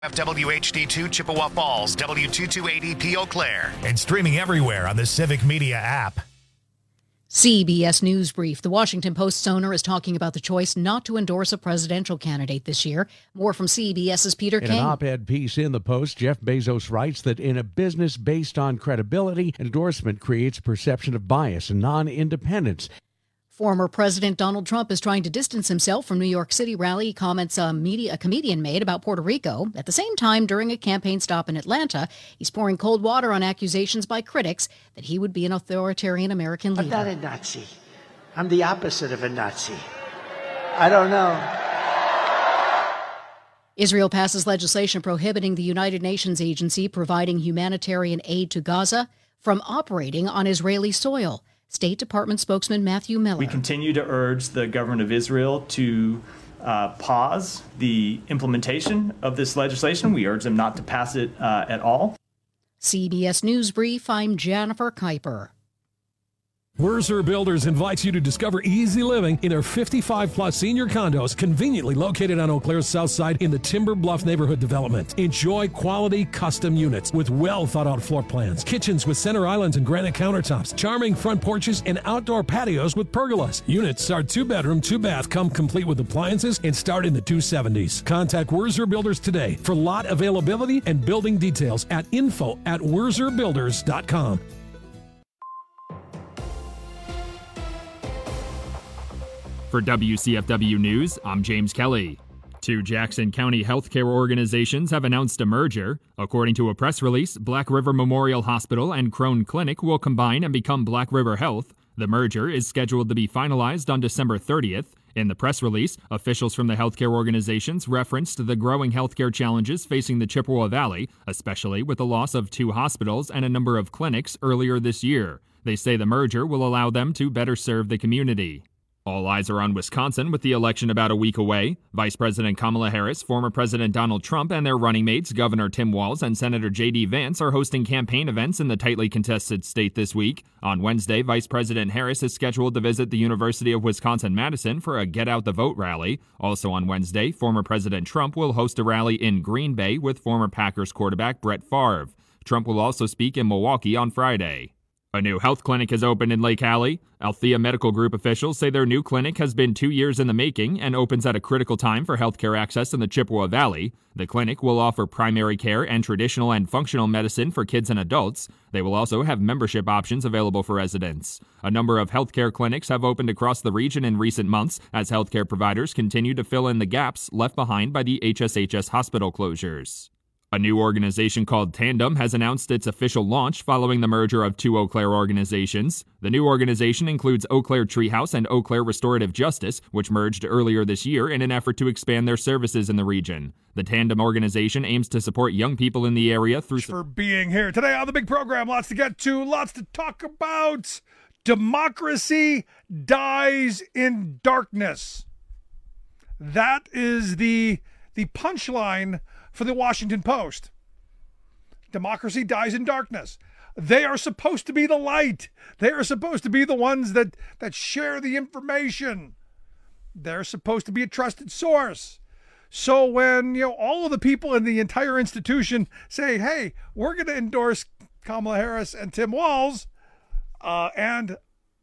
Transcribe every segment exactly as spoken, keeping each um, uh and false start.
W H D two Chippewa Falls, W two two eight E P Eau Claire. And streaming everywhere on the Civic Media app. C B S News Brief. The Washington Post's owner is talking about the choice not to endorse a presidential candidate this year. More from CBS's Peter In King. an op-ed piece in the Post, Jeff Bezos writes that in a business based on credibility, endorsement creates a perception of bias and non-independence. Former President Donald Trump is trying to distance himself from New York City rally comments a, media, a comedian made about Puerto Rico. At the same time, during a campaign stop in Atlanta, he's pouring cold water on accusations by critics that he would be an authoritarian American leader. I'm not a Nazi. I'm the opposite of a Nazi. I don't know. Israel passes legislation prohibiting the United Nations agency providing humanitarian aid to Gaza from operating on Israeli soil. State Department spokesman Matthew Miller. We continue to urge the government of Israel to uh, pause the implementation of this legislation. We urge them not to pass it uh, at all. C B S News Brief, I'm Jennifer Kuiper. Wurzer Builders invites you to discover easy living in their fifty-five plus senior condos conveniently located on Eau Claire's south side in the Timber Bluff neighborhood development. Enjoy quality custom units with well thought out floor plans, kitchens with center islands and granite countertops, charming front porches, and outdoor patios with pergolas. Units are two bedroom, two bath, come complete with appliances and start in the two seventies. Contact Wurzer Builders today for lot availability and building details at info at wurzer builders dot com. For W C F W News, I'm James Kelly. Two Jackson County healthcare organizations have announced a merger. According to a press release, Black River Memorial Hospital and Crone Clinic will combine and become Black River Health. The merger is scheduled to be finalized on December thirtieth. In the press release, officials from the healthcare organizations referenced the growing healthcare challenges facing the Chippewa Valley, especially with the loss of two hospitals and a number of clinics earlier this year. They say the merger will allow them to better serve the community. All eyes are on Wisconsin with the election about a week away. Vice President Kamala Harris, former President Donald Trump, and their running mates, Governor Tim Walz and Senator J D Vance, are hosting campaign events in the tightly contested state this week. On Wednesday, Vice President Harris is scheduled to visit the University of Wisconsin-Madison for a Get Out the Vote rally. Also on Wednesday, former President Trump will host a rally in Green Bay with former Packers quarterback Brett Favre. Trump will also speak in Milwaukee on Friday. A new health clinic has opened in Lake Hallie. Althea Medical Group officials say their new clinic has been two years in the making and opens at a critical time for healthcare access in the Chippewa Valley. The clinic will offer primary care and traditional and functional medicine for kids and adults. They will also have membership options available for residents. A number of healthcare clinics have opened across the region in recent months as healthcare providers continue to fill in the gaps left behind by the H S H S hospital closures. A new organization called Tandem has announced its official launch following the merger of two Eau Claire organizations. The new organization includes Eau Claire Treehouse and Eau Claire Restorative Justice, which merged earlier this year in an effort to expand their services in the region. The Tandem organization aims to support young people in the area through... For being here today on the big program, lots to get to, lots to talk about. Democracy dies in darkness. That is the the punchline for the Washington Post. Democracy dies in darkness. They are supposed to be the light. They are supposed to be the ones that, that share the information. They're supposed to be a trusted source. So when, you know, all of the people in the entire institution say, hey, we're going to endorse Kamala Harris and Tim Walz uh, and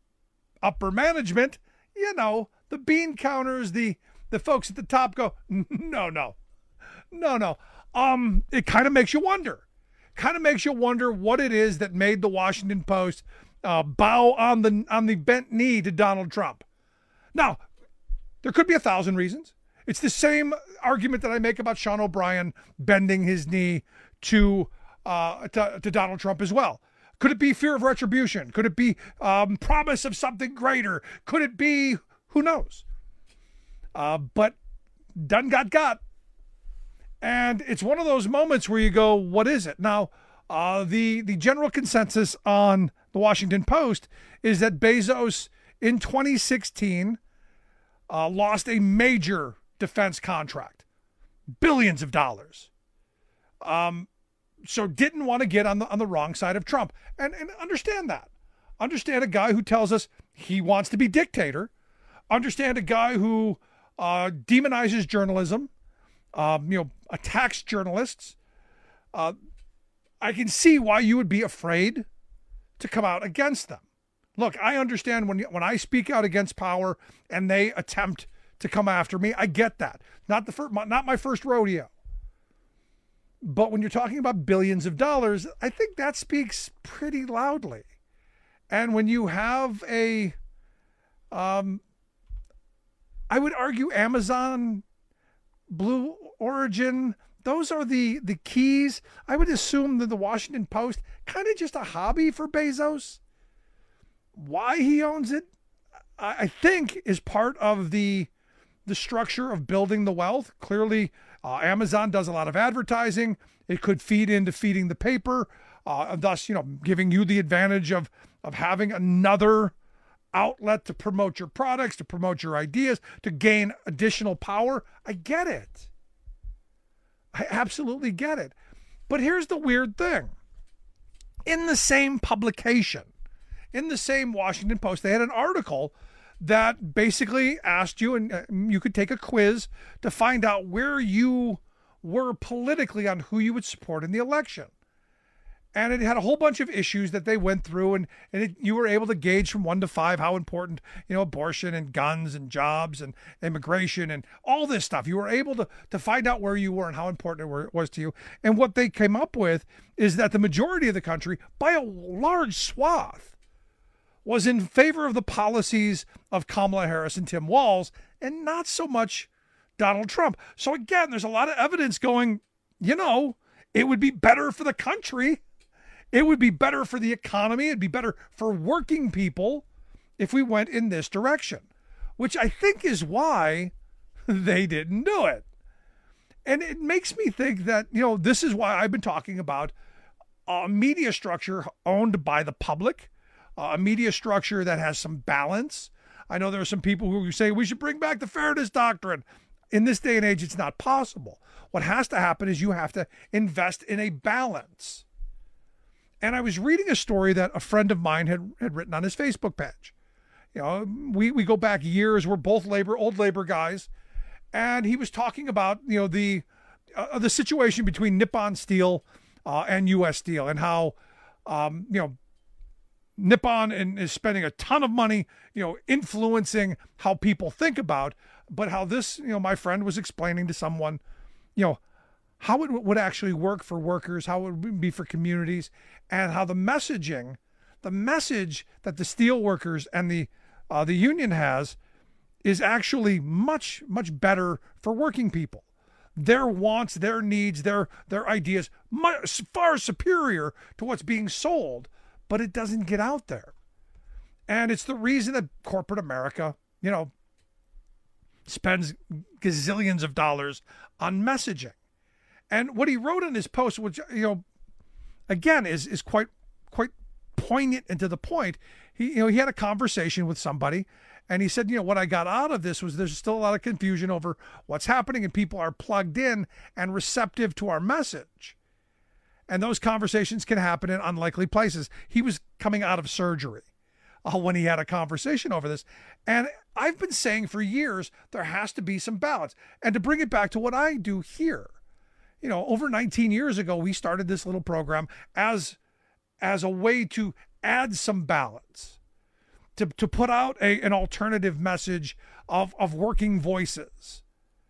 upper management, you know, the bean counters, the, the folks at the top go, no, no. No, no. Um, it kind of makes you wonder. Kind of makes you wonder what it is that made the Washington Post uh, bow on the on the bent knee to Donald Trump. Now, there could be a thousand reasons. It's the same argument that I make about Sean O'Brien bending his knee to uh, to, to Donald Trump as well. Could it be fear of retribution? Could it be um, promise of something greater? Could it be, who knows? Uh, but done got got. And it's one of those moments where you go, what is it? Now, uh, the, the general consensus on the Washington Post is that Bezos in twenty sixteen uh, lost a major defense contract, billions of dollars. Um, so didn't want to get on the on the wrong side of Trump. And, and understand that. Understand a guy who tells us he wants to be dictator. Understand a guy who uh, demonizes journalism. Um, you know, attacks journalists. Uh, I can see why you would be afraid to come out against them. Look, I understand when when I speak out against power and they attempt to come after me. I get that. Not the first, not my first rodeo. But when you're talking about billions of dollars, I think that speaks pretty loudly. And when you have a, um, I would argue Amazon, Blue Origin, those are the, the keys. I would assume that the Washington Post, kind of just a hobby for Bezos. Why he owns it, I think, is part of the the structure of building the wealth. Clearly, uh, Amazon does a lot of advertising. It could feed into feeding the paper, uh, thus, you know, giving you the advantage of of having another outlet to promote your products, to promote your ideas, to gain additional power. I get it. I absolutely get it. But here's the weird thing. In the same publication, in the same Washington Post, they had an article that basically asked you, and you could take a quiz to find out where you were politically on who you would support in the election. And it had a whole bunch of issues that they went through, and, and it, you were able to gauge from one to five how important, you know, abortion and guns and jobs and immigration and all this stuff. You were able to, to find out where you were and how important it, were, it was to you. And what they came up with is that the majority of the country, by a large swath, was in favor of the policies of Kamala Harris and Tim Walz, and not so much Donald Trump. So again, there's a lot of evidence going, you know, it would be better for the country. It would be better for the economy. It'd be better for working people if we went in this direction, which I think is why they didn't do it. And it makes me think that, you know, this is why I've been talking about a media structure owned by the public, a media structure that has some balance. I know there are some people who say we should bring back the fairness doctrine. In this day and age, it's not possible. What has to happen is you have to invest in a balance. And I was reading a story that a friend of mine had, had written on his Facebook page. You know, we, we go back years. We're both labor, old labor guys. And he was talking about, you know, the, uh, the situation between Nippon Steel uh, and U S Steel, and how, um, you know, Nippon is spending a ton of money, you know, influencing how people think about, but how this, you know, my friend was explaining to someone, you know, how it would actually work for workers, how it would be for communities, and how the messaging, the message that the steel workers and the uh, the union has is actually much, much better for working people. Their wants, their needs, their their ideas, much, far superior to what's being sold. But it doesn't get out there. And it's the reason that corporate America, you know, spends gazillions of dollars on messaging. And what he wrote in his post, which, you know, again, is is quite quite poignant and to the point. He, you know, he had a conversation with somebody, and he said, you know, what I got out of this was there's still a lot of confusion over what's happening, and people are plugged in and receptive to our message. And those conversations can happen in unlikely places. He was coming out of surgery uh, when he had a conversation over this. And I've been saying for years, there has to be some balance. And to bring it back to what I do here, you know, over nineteen years ago, we started this little program as, as a way to add some balance, to, to put out a, an alternative message of, of working voices.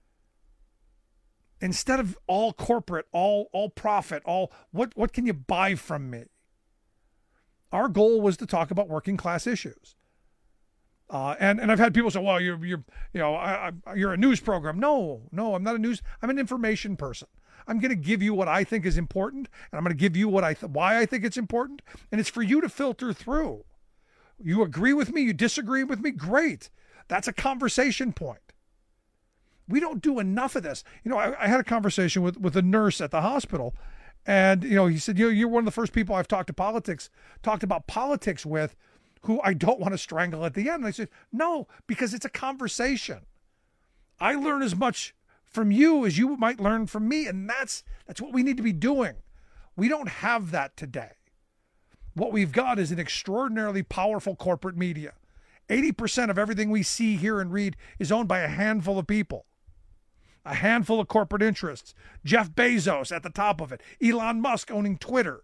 Instead of all corporate, all all profit, all what what can you buy from me? Our goal was to talk about working class issues. Uh, and and I've had people say, well, you're you're you know I, I, you're a news program. No, no, I'm not a news. I'm an information person. I'm going to give you what I think is important, and I'm going to give you what I th- why I think it's important, and it's for you to filter through. You agree with me? You disagree with me? Great. That's a conversation point. We don't do enough of this. You know, I, I had a conversation with, with a nurse at the hospital, and, you know, he said, you know, you're one of the first people I've talked to politics, talked about politics with, who I don't want to strangle at the end. And I said, no, because it's a conversation. I learn as much from you as you might learn from me, and that's that's what we need to be doing. We don't have that today. What we've got is an extraordinarily powerful corporate media. eighty percent of everything we see, hear, and read is owned by a handful of people. a handful of corporate interests, Jeff Bezos at the top of it, Elon Musk owning Twitter.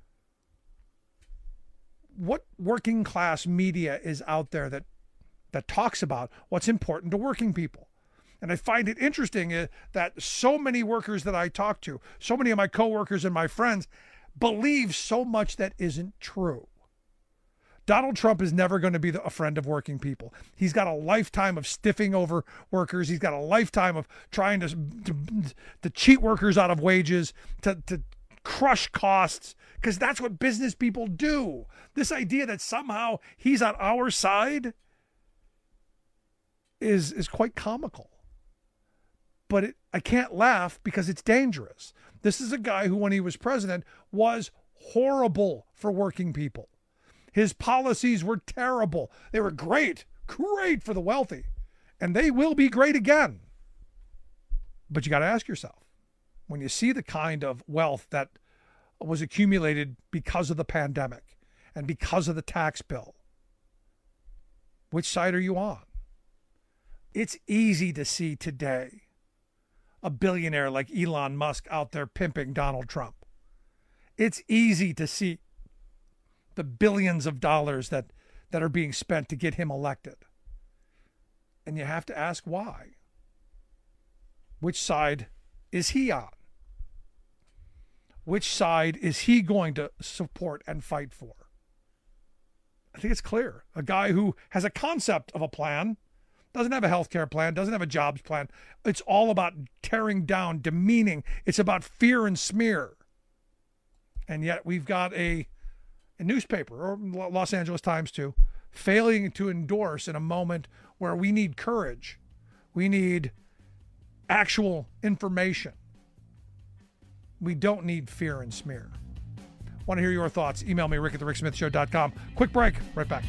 What working class media is out there that that talks about what's important to working people? And I find it interesting that so many workers that I talk to, so many of my coworkers and my friends, believe so much that isn't true. Donald Trump is never going to be a friend of working people. He's got a lifetime of stiffing over workers. He's got a lifetime of trying to, to, to cheat workers out of wages, to, to crush costs, because that's what business people do. This idea that somehow he's on our side is, is quite comical. But it, I can't laugh because it's dangerous. This is a guy who, when he was president, was horrible for working people. His policies were terrible. They were great, great for the wealthy. And they will be great again. But you got to ask yourself, when you see the kind of wealth that was accumulated because of the pandemic and because of the tax bill, which side are you on? It's easy to see today a billionaire like Elon Musk out there pimping Donald Trump. It's easy to see the billions of dollars that, that are being spent to get him elected. And you have to ask why. Which side is he on? Which side is he going to support and fight for? I think it's clear. A guy who has a concept of a plan, doesn't have a health care plan, doesn't have a jobs plan. It's all about tearing down, demeaning. It's about fear and smear. And yet we've got a, a newspaper, or Los Angeles Times too, failing to endorse in a moment where we need courage. We need actual information. We don't need fear and smear. Want to hear your thoughts? Email me, rick at the rick smith show dot com. Quick break. Right back.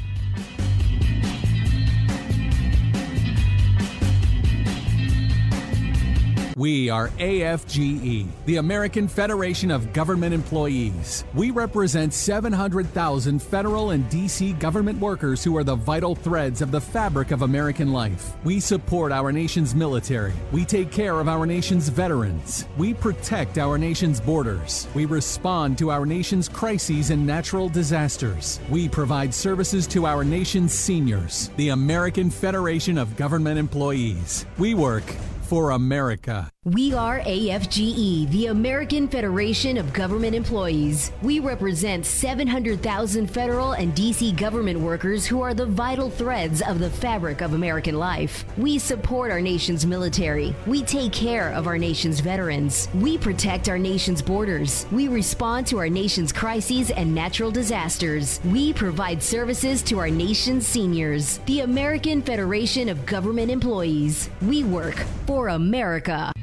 We are A F G E, the American Federation of Government Employees. We represent seven hundred thousand federal and D C government workers who are the vital threads of the fabric of American life. We support our nation's military. We take care of our nation's veterans. We protect our nation's borders. We respond to our nation's crises and natural disasters. We provide services to our nation's seniors. The American Federation of Government Employees. We work for America. We are A F G E, the American Federation of Government Employees. We represent seven hundred thousand federal and D C government workers who are the vital threads of the fabric of American life. We support our nation's military. We take care of our nation's veterans. We protect our nation's borders. We respond to our nation's crises and natural disasters. We provide services to our nation's seniors. The American Federation of Government Employees. We work for America.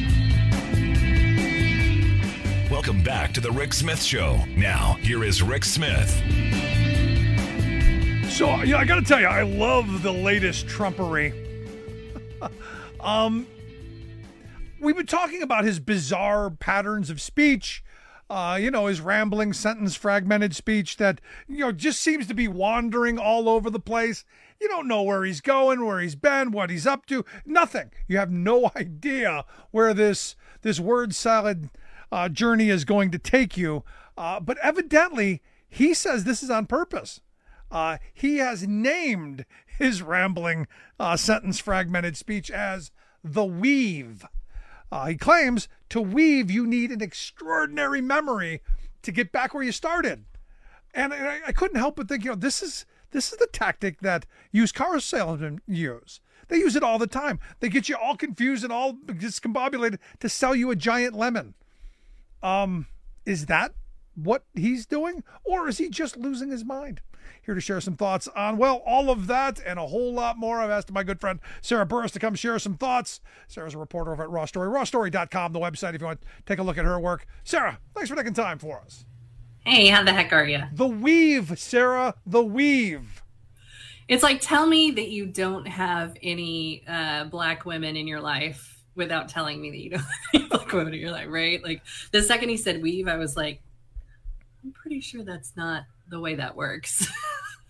Welcome back to the Rick Smith Show. Now, here is Rick Smith. So, yeah, I got to tell you, I love the latest Trumpery. um, we've been talking about his bizarre patterns of speech, uh, you know, his rambling, sentence fragmented speech that, you know, just seems to be wandering all over the place. You don't know where he's going, where he's been, what he's up to, nothing. You have no idea where this this word salad uh, journey is going to take you. Uh, but evidently, he says this is on purpose. Uh, he has named his rambling uh, sentence fragmented speech as the weave. Uh, he claims to weave, you need an extraordinary memory to get back where you started. And I, I couldn't help but think, you know, this is This is the tactic that used car salesmen use. They use it all the time. They get you all confused and all discombobulated to sell you a giant lemon. Um, is that what he's doing? Or is he just losing his mind? Here to share some thoughts on, well, all of that and a whole lot more. I've asked my good friend Sarah Burris to come share some thoughts. Sarah's a reporter over at Raw Story, raw story dot com, the website, if you want to take a look at her work. Sarah, thanks for taking time for us. Hey, how the heck are you? The weave, Sarah, the weave. It's like, tell me that you don't have any uh, black women in your life without telling me that you don't have any black women in your life, right? Like, the second he said weave, I was like, I'm pretty sure that's not the way that works.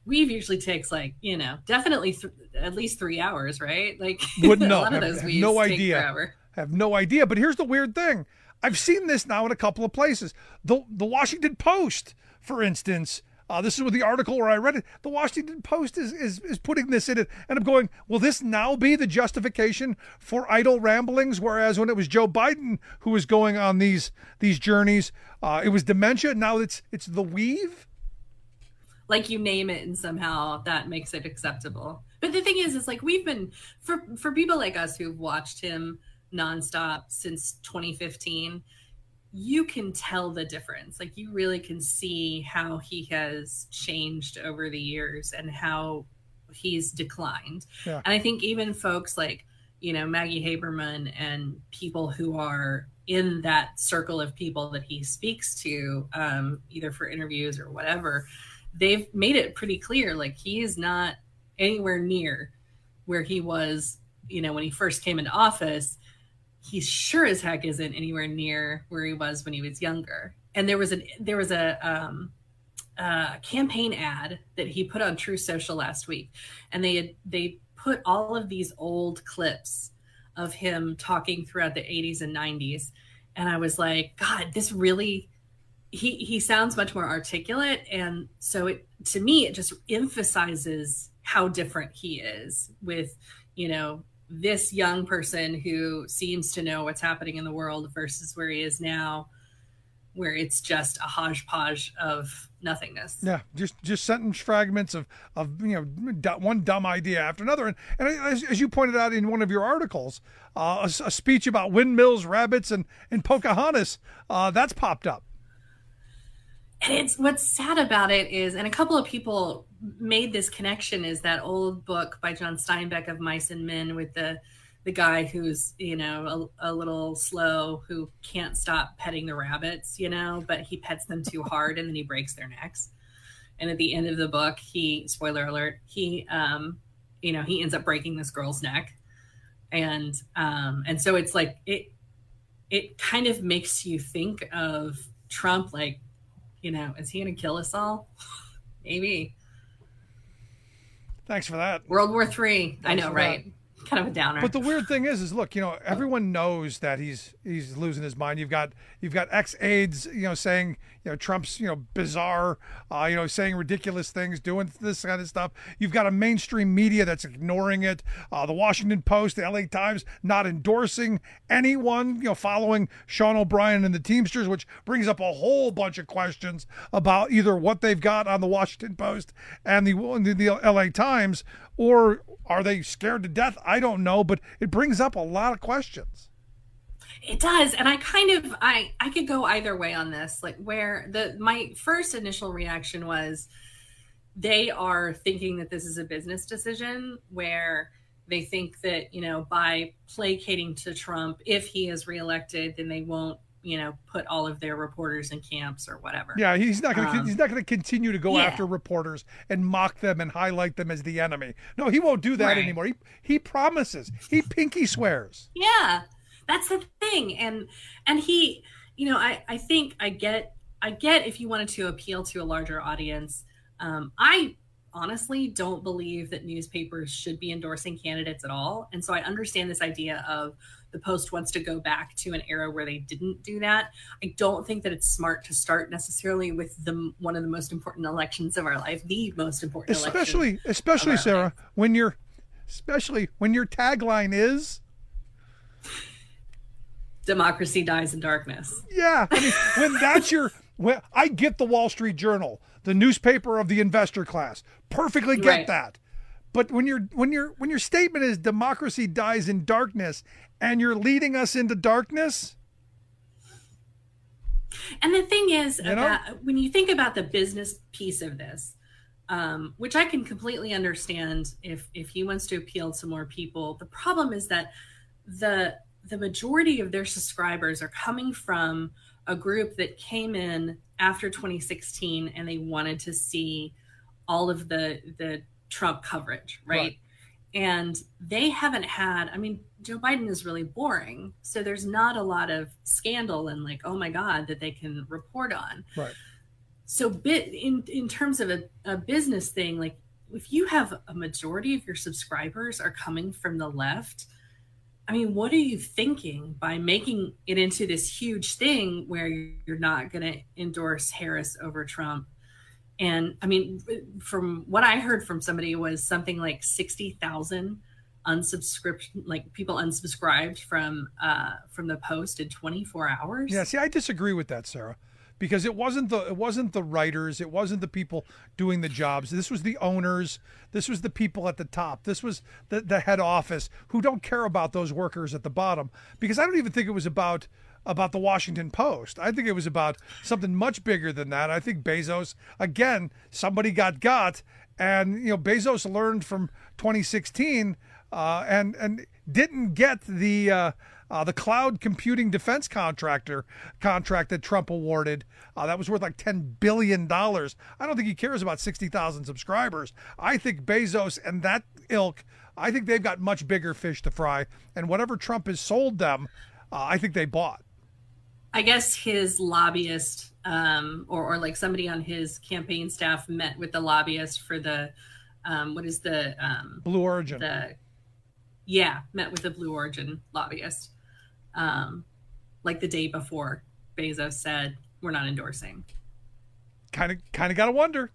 weave usually takes like, you know, definitely th- at least three hours, right? Like Wouldn't a know. lot of have, those have weaves no take idea. forever. Have no idea. But here's the weird thing. I've seen this now in a couple of places. The the Washington Post, for instance, uh, this is with the article where I read it. The Washington Post is, is is putting this in it, and I'm going, will this now be the justification for idle ramblings? Whereas when it was Joe Biden who was going on these these journeys, uh, it was dementia. Now it's it's the weave. Like you name it, and somehow that makes it acceptable. But the thing is, is like we've been for for people like us who've watched him nonstop since twenty fifteen. You can tell the difference. Like you really can see how he has changed over the years and how he's declined. Yeah. And I think even folks like, you know, Maggie Haberman and people who are in that circle of people that he speaks to, um, either for interviews or whatever, they've made it pretty clear, like he is not anywhere near where he was, you know, when he first came into office. He sure as heck isn't anywhere near where he was when he was younger. And there was an there was a um, uh, campaign ad that he put on True Social last week, and they had they put all of these old clips of him talking throughout the eighties and nineties, and I was like, God, this really he he sounds much more articulate, and so it to me it just emphasizes how different he is with, you know, this young person who seems to know what's happening in the world versus where he is now, where it's just a hodgepodge of nothingness. Yeah, just just sentence fragments of of you know one dumb idea after another. And, and as, as you pointed out in one of your articles, uh, a, a speech about windmills, rabbits, and and Pocahontas, uh, that's popped up. And it's what's sad about it is, and a couple of people made this connection, is that old book by John Steinbeck of Mice and Men with the the guy who's, you know, a, a little slow, who can't stop petting the rabbits, you know, but he pets them too hard and then he breaks their necks. And at the end of the book, he, spoiler alert, he, um, you know, he ends up breaking this girl's neck. And, um, and so it's like, it, it kind of makes you think of Trump, like, you know, is he going to kill us all? Maybe. Thanks for that. World War Three. I know, right? That. Kind of a downer. But the weird thing is, is look, you know, everyone knows that he's he's losing his mind. You've got you've got ex-aides, you know, saying, you know, Trump's, you know, bizarre, uh, you know, saying ridiculous things, doing this kind of stuff. You've got a mainstream media that's ignoring it. Uh, the Washington Post, the L A Times, not endorsing anyone, you know, following Sean O'Brien and the Teamsters, which brings up a whole bunch of questions about either what they've got on the Washington Post and the the, the L A Times, or are they scared to death? I don't know, but it brings up a lot of questions. It does. And I kind of, I, I could go either way on this. Like where the, my first initial reaction was they are thinking that this is a business decision, where they think that, you know, by placating to Trump, if he is reelected, then they won't, you know, put all of their reporters in camps or whatever. Yeah, he's not going to um, he's not going to continue to go yeah. after reporters and mock them and highlight them as the enemy. No, he won't do that right. anymore. He he promises. He pinky swears. Yeah. That's the thing. And and he, you know, I I think I get I get if you wanted to appeal to a larger audience. Um I honestly don't believe that newspapers should be endorsing candidates at all. And so I understand this idea of the Post wants to go back to an era where they didn't do that. I don't think that it's smart to start necessarily with the one of the most important elections of our life, the most important especially, election. Especially, Sarah, life. when you're, especially when your tagline is democracy dies in darkness. Yeah, I mean, when that's your, when I get the Wall Street Journal, the newspaper of the investor class, perfectly get right. that. But when you're when your when your statement is democracy dies in darkness, and you're leading us into darkness. And the thing is, you know? about, when you think about the business piece of this, um, which I can completely understand if if he wants to appeal to more people, the problem is that the the majority of their subscribers are coming from a group that came in after twenty sixteen and they wanted to see all of the the Trump coverage, right? right? And they haven't had, I mean, Joe Biden is really boring. So there's not a lot of scandal and like, oh my God, that they can report on. Right. so bit in, in terms of a, a business thing, like if you have a majority of your subscribers are coming from the left, I mean, what are you thinking by making it into this huge thing where you're not going to endorse Harris over Trump? And I mean, from what I heard from somebody was something like sixty thousand unsubscription, like people unsubscribed from uh, from the Post in twenty-four hours. Yeah, see, I disagree with that, Sarah, because it wasn't the it wasn't the writers, it wasn't the people doing the jobs. This was the owners. This was the people at the top. This was the, the head office who don't care about those workers at the bottom. Because I don't even think it was about about the Washington Post. I think it was about something much bigger than that. I think Bezos, again, somebody got got, and you know Bezos learned from twenty sixteen uh, and and didn't get the uh, uh, the cloud computing defense contractor contract that Trump awarded. Uh, that was worth like ten billion dollars. I don't think he cares about sixty thousand subscribers. I think Bezos and that ilk, I think they've got much bigger fish to fry. And whatever Trump has sold them, uh, I think they bought. I guess his lobbyist um, or, or like somebody on his campaign staff met with the lobbyist for the, um, what is the? Um, Blue Origin. The, yeah, met with the Blue Origin lobbyist. Um, like the day before Bezos said, we're not endorsing. Kind of, kind of got to wonder.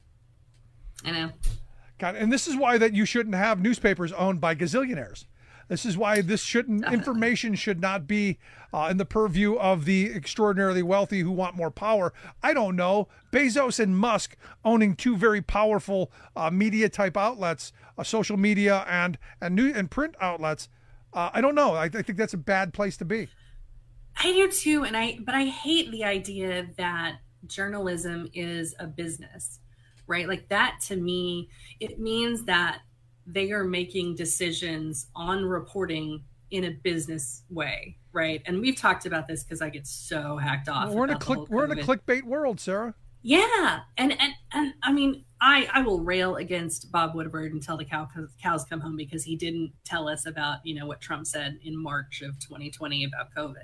I know. God, and this is why that you shouldn't have newspapers owned by gazillionaires. This is why this shouldn't Definitely. information should not be uh, in the purview of the extraordinarily wealthy who want more power. I don't know. Bezos and Musk owning two very powerful uh, media type outlets, uh, social media and and new and print outlets. Uh, I don't know. I, I think that's a bad place to be. I do too, and I but I hate the idea that journalism is a business, right? Like that to me, it means that they are making decisions on reporting in a business way, right? And we've talked about this because I get so hacked off. Well, we're in a click. We're in a clickbait world, Sarah. Yeah, and and and I mean, I I will rail against Bob Woodward until the cow, cows come home because he didn't tell us about you know what Trump said in March of twenty twenty about COVID,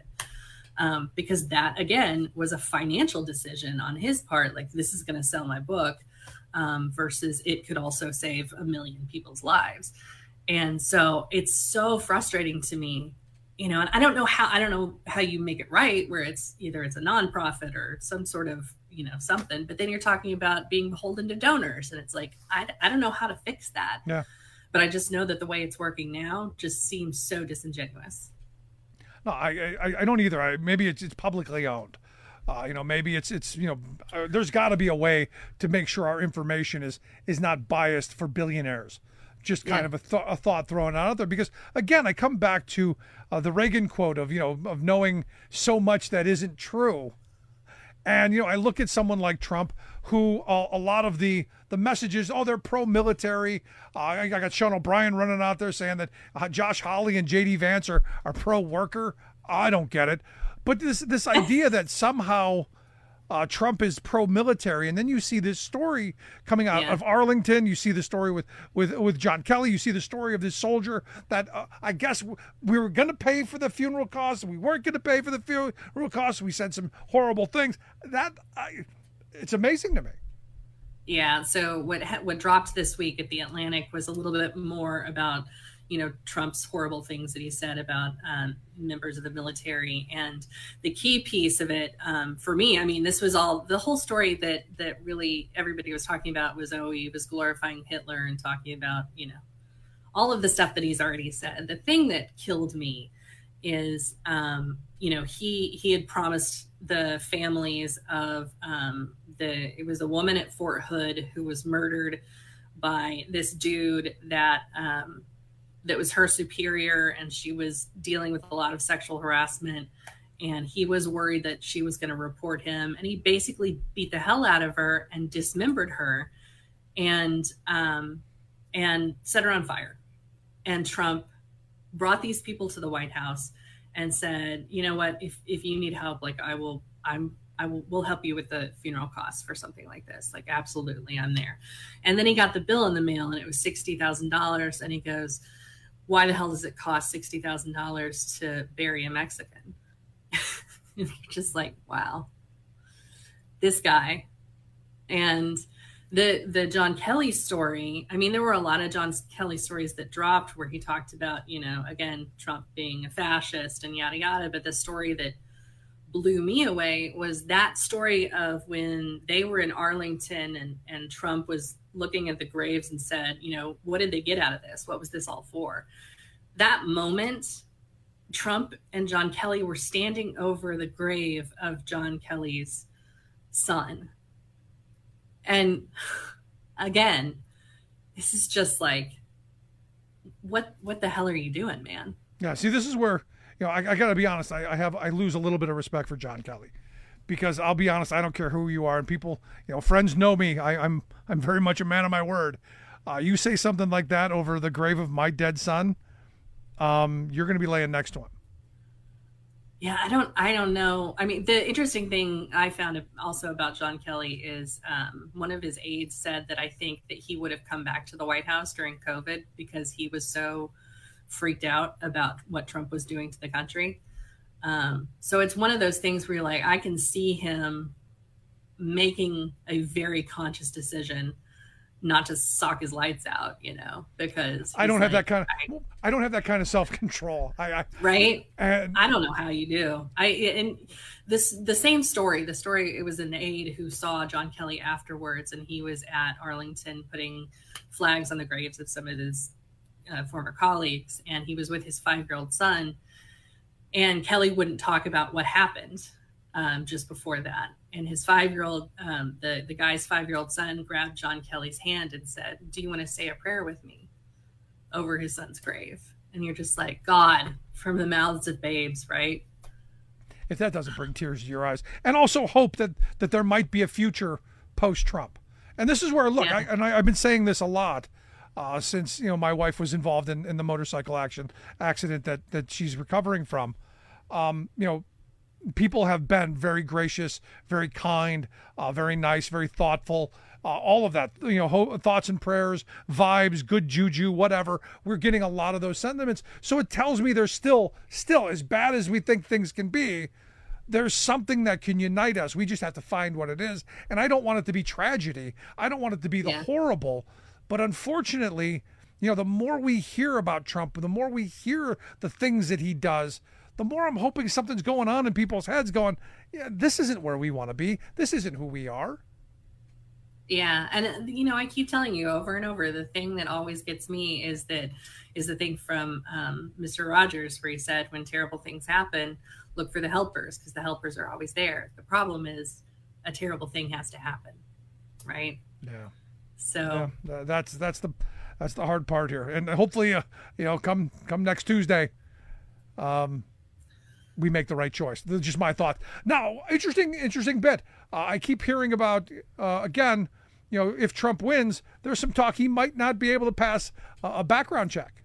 um, because that again was a financial decision on his part. Like this is going to sell my book. Um, versus it could also save a million people's lives. And so it's so frustrating to me, you know, and I don't know how, I don't know how you make it right where it's either it's a nonprofit or some sort of, you know, something, but then you're talking about being beholden to donors. And it's like, I, I don't know how to fix that. Yeah. But I just know that the way it's working now just seems so disingenuous. No, I, I, I don't either. I, maybe it's, it's publicly owned. Uh, you know, maybe it's, it's you know, uh, there's got to be a way to make sure our information is is not biased for billionaires. Just kind yeah. of a, th- a thought thrown out there. Because, again, I come back to uh, the Reagan quote of, you know, of knowing so much that isn't true. And, you know, I look at someone like Trump who uh, a lot of the, the messages, oh, they're pro-military. Uh, I, I got Sean O'Brien running out there saying that uh, Josh Hawley and J D Vance are, are pro-worker. I don't get it. But this this idea that somehow uh, Trump is pro-military, and then you see this story coming out yeah. of Arlington. You see the story with, with, with John Kelly. You see the story of this soldier that uh, I guess we were going to pay for the funeral costs. We weren't going to pay for the funeral costs. We said some horrible things. That I, it's amazing to me. Yeah. So what what dropped this week at the Atlantic was a little bit more about, you know, Trump's horrible things that he said about um, members of the military. And the key piece of it um, for me, I mean, this was all the whole story that that really everybody was talking about was, oh, he was glorifying Hitler and talking about, you know, all of the stuff that he's already said. The thing that killed me is, um, you know, he he had promised the families of um, the it was a woman at Fort Hood who was murdered by this dude that um, that was her superior, and she was dealing with a lot of sexual harassment, and he was worried that she was going to report him, and he basically beat the hell out of her and dismembered her and um, and set her on fire. And Trump brought these people to the White House and said, you know what, if if you need help, like I will, I'm I will will help you with the funeral costs for something like this. Like, absolutely, I'm there. And then he got the bill in the mail and it was sixty thousand dollars. And he goes, why the hell does it cost sixty thousand dollars to bury a Mexican? And you're just like, wow, this guy And the the John Kelly story, I mean, there were a lot of John Kelly stories that dropped where he talked about, you know, again, Trump being a fascist and yada, yada. But the story that blew me away was that story of when they were in Arlington and, and Trump was looking at the graves and said, you know, what did they get out of this? What was this all for? That moment, Trump and John Kelly were standing over the grave of John Kelly's son. And again, this is just like, what what the hell are you doing, man? Yeah, see, this is where, you know, I, I got to be honest. I, I have I lose a little bit of respect for John Kelly, because I'll be honest, I don't care who you are, and people, you know, friends know me. I, I'm I'm very much a man of my word. Uh, you say something like that over the grave of my dead son, um, you're going to be laying next to him. Yeah, I don't, I don't know. I mean, the interesting thing I found also about John Kelly is um, one of his aides said that I think that he would have come back to the White House during COVID because he was so freaked out about what Trump was doing to the country. Um, so it's one of those things where you're like, I can see him making a very conscious decision not to sock his lights out, you know, because I don't like, have that kind of, I, I don't have that kind of self-control. I, I right. And I don't know how you do. I, and this, the same story, the story, it was an aide who saw John Kelly afterwards, and he was at Arlington putting flags on the graves of some of his uh, former colleagues. And he was with his five-year-old son, and Kelly wouldn't talk about what happened um, just before that. And his five-year-old, um, the, the guy's five-year-old son grabbed John Kelly's hand and said, do you want to say a prayer with me over his son's grave? And you're just like, God, from the mouths of babes, right? If that doesn't bring tears to your eyes. And also hope that, that there might be a future post-Trump. And this is where, look, yeah. I, and I, I've been saying this a lot uh, since, you know, my wife was involved in, in the motorcycle action accident that, that she's recovering from. Um, you know, people have been very gracious, very kind, uh, very nice, very thoughtful, uh, all of that, you know, ho- thoughts and prayers, vibes, good juju, whatever. We're getting a lot of those sentiments. So it tells me there's still, still as bad as we think things can be, there's something that can unite us. We just have to find what it is. And I don't want it to be tragedy. I don't want it to be the yeah. horrible. But unfortunately, you know, the more we hear about Trump, the more we hear the things that he does, the more I'm hoping something's going on in people's heads going, yeah, this isn't where we want to be. This isn't who we are. Yeah. And, you know, I keep telling you over and over, the thing that always gets me is that is the thing from um, Mister Rogers, where he said, when terrible things happen, look for the helpers, because the helpers are always there. The problem is a terrible thing has to happen. Right. Yeah. So yeah, that's, that's the, that's the hard part here. And hopefully, uh, you know, come, come next Tuesday, um, we make the right choice. That's just my thought. Now, interesting, interesting bit. Uh, I keep hearing about, uh, again, you know, if Trump wins, there's some talk he might not be able to pass a, a background check.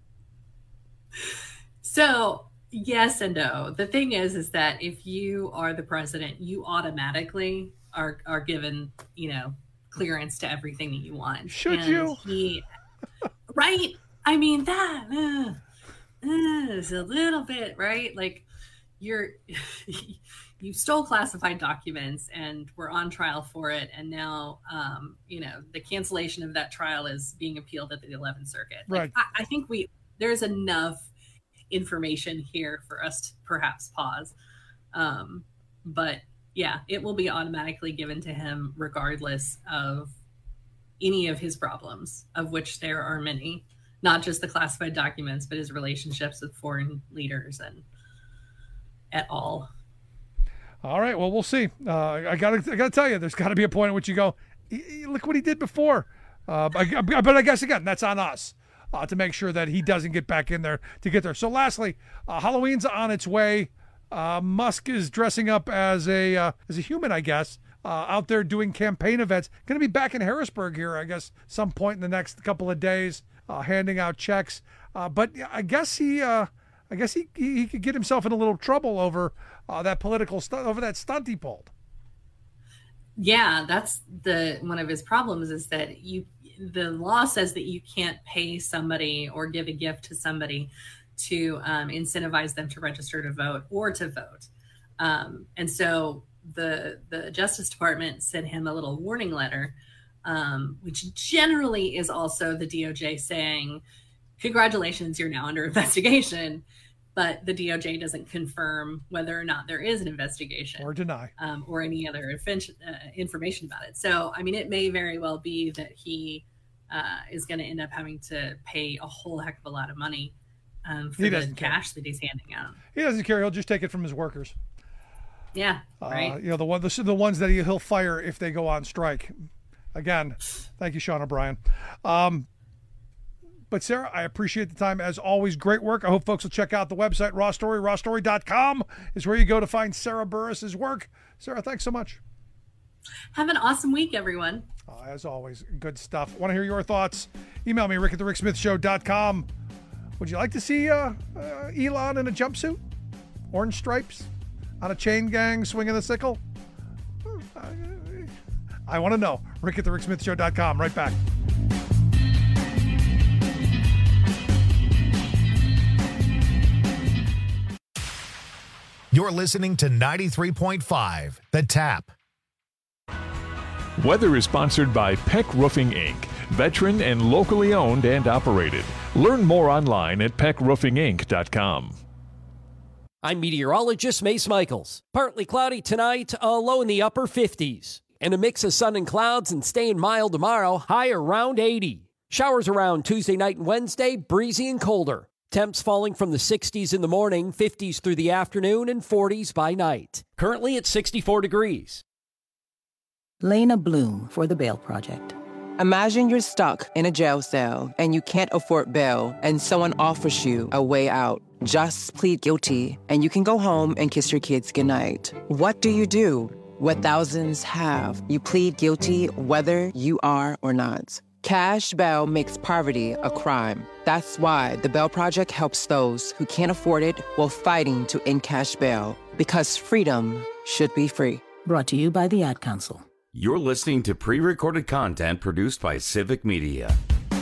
So, yes and no. The thing is, is that if you are the president, you automatically are, are given, you know, clearance to everything that you want. Should and you? He, right? I mean, that uh, uh, is a little bit, right? Like, you're you stole classified documents and were on trial for it, and now um you know the cancellation of that trial is being appealed at the eleventh Circuit. Like, right. I, I think we there's enough information here for us to perhaps pause, um but yeah, it will be automatically given to him regardless of any of his problems, of which there are many, not just the classified documents, but his relationships with foreign leaders and at all. All right. Well, we'll see. Uh, I gotta, I gotta tell you, there's got to be a point at which you go, look what he did before. Uh, but, but I guess again, that's on us uh, to make sure that he doesn't get back in there to get there. So, lastly, uh, Halloween's on its way. Uh, Musk is dressing up as a uh, as a human, I guess, uh, out there doing campaign events. Going to be back in Harrisburg here, I guess, some point in the next couple of days, uh, handing out checks. Uh, but I guess he. Uh, I guess he, he he could get himself in a little trouble over uh, that political stunt, over that stunt he pulled. Yeah, that's the one of his problems is that you the law says that you can't pay somebody or give a gift to somebody to um, incentivize them to register to vote or to vote. Um, and so the the Justice Department sent him a little warning letter, um, which generally is also the D O J saying, congratulations, you're now under investigation. But the D O J doesn't confirm whether or not there is an investigation. Or deny. Um, or any other inf- uh, information about it. So, I mean, it may very well be that he uh, is going to end up having to pay a whole heck of a lot of money um, for He the doesn't care. cash that he's handing out. He doesn't care. He'll just take it from his workers. Yeah, right. Uh, you know, the one, the, the ones that he, he'll fire if they go on strike. Again, thank you, Sean O'Brien. Um, But, Sarah, I appreciate the time. As always, great work. I hope folks will check out the website, Raw Story. raw story dot com is where you go to find Sarah Burris's work. Sarah, thanks so much. Have an awesome week, everyone. Uh, as always, good stuff. Want to hear your thoughts? Email me, rick at the rick smith show dot com. Would you like to see uh, uh, Elon in a jumpsuit? Orange stripes? On a chain gang swinging the sickle? I want to know. rick at the rick smith show dot com. Right back. You're listening to ninety-three point five, The Tap. Weather is sponsored by Peck Roofing Incorporated, veteran and locally owned and operated. Learn more online at peck roofing inc dot com. I'm meteorologist Mace Michaels. Partly cloudy tonight, a low in the upper fifties. And a mix of sun and clouds and staying mild tomorrow, high around eighty. Showers around Tuesday night and Wednesday, breezy and colder. Temps falling from the sixties in the morning, fifties through the afternoon, and forties by night. Currently at sixty-four degrees. Lena Bloom for the Bail Project. Imagine you're stuck in a jail cell and you can't afford bail and someone offers you a way out. Just plead guilty and you can go home and kiss your kids goodnight. What do you do? What thousands have. You plead guilty whether you are or not. Cash bail makes poverty a crime. That's why the Bail Project helps those who can't afford it while fighting to end cash bail. Because freedom should be free. Brought to you by the Ad Council. You're listening to pre-recorded content produced by Civic Media.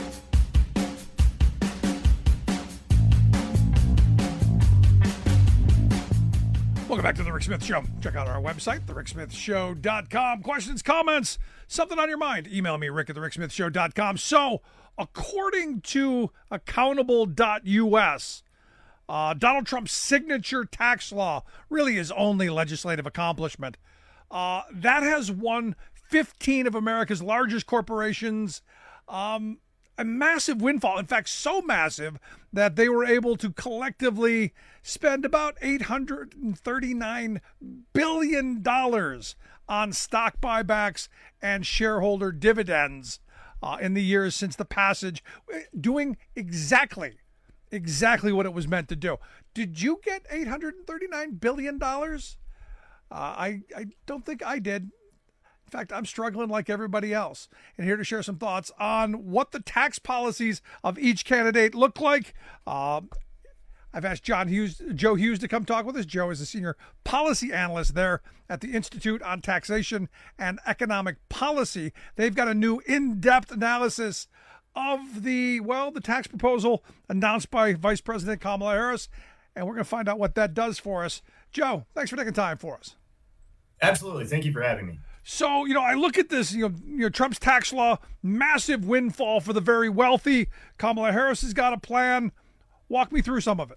Welcome back to The Rick Smith Show. Check out our website, the rick smith show dot com. Questions, comments, something on your mind, email me, rick at the rick smith show dot com. So, according to accountable dot U S, uh, Donald Trump's signature tax law, really his only legislative accomplishment, uh, that has won fifteen of America's largest corporations um, a massive windfall. In fact, so massive that they were able to collectively spend about eight hundred thirty-nine billion dollars on stock buybacks and shareholder dividends uh, in the years since the passage, doing exactly, exactly what it was meant to do. Did you get eight hundred thirty-nine billion dollars? Uh, I, I don't think I did. In fact, I'm struggling like everybody else. And here to share some thoughts on what the tax policies of each candidate look like. Uh, I've asked John Hughes, Joe Hughes to come talk with us. Joe is a senior policy analyst there at the Institute on Taxation and Economic Policy. They've got a new in-depth analysis of the, well, the tax proposal announced by Vice President Kamala Harris. And we're going to find out what that does for us. Joe, thanks for taking time for us. Absolutely. Thank you for having me. So, you know, I look at this, you know, you know, Trump's tax law, massive windfall for the very wealthy. Kamala Harris has got a plan. Walk me through some of it.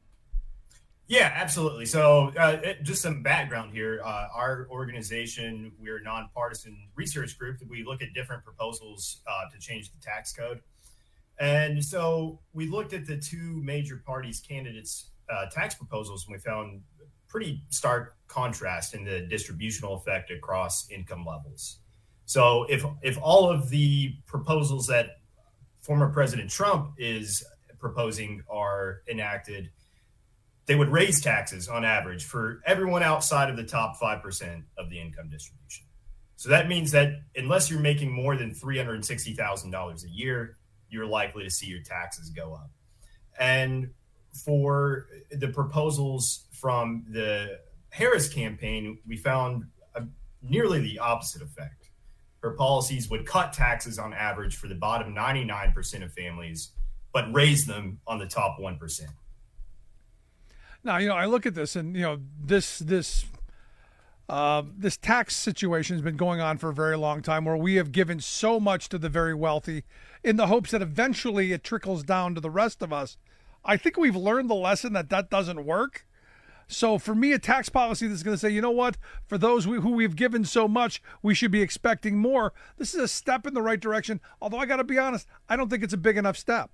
Yeah, absolutely. So uh, it, just some background here. Uh, our organization, we're a nonpartisan research group that we look at different proposals uh, to change the tax code. And so we looked at the two major parties' candidates' uh, tax proposals, and we found pretty stark contrast in the distributional effect across income levels. So if if all of the proposals that former President Trump is proposing are enacted, they would raise taxes on average for everyone outside of the top five percent of the income distribution. So that means that unless you're making more than three hundred sixty thousand dollars a year, you're likely to see your taxes go up. And for the proposals from the Harris campaign, we found a, nearly the opposite effect. Her policies would cut taxes on average for the bottom ninety-nine percent of families, but raise them on the top one percent. Now, you know, I look at this and, you know, this, this Uh, this tax situation has been going on for a very long time, where we have given so much to the very wealthy in the hopes that eventually it trickles down to the rest of us. I think we've learned the lesson that that doesn't work. So for me, a tax policy that's going to say, you know what, for those who we've given so much, we should be expecting more. This is a step in the right direction. Although I got to be honest, I don't think it's a big enough step.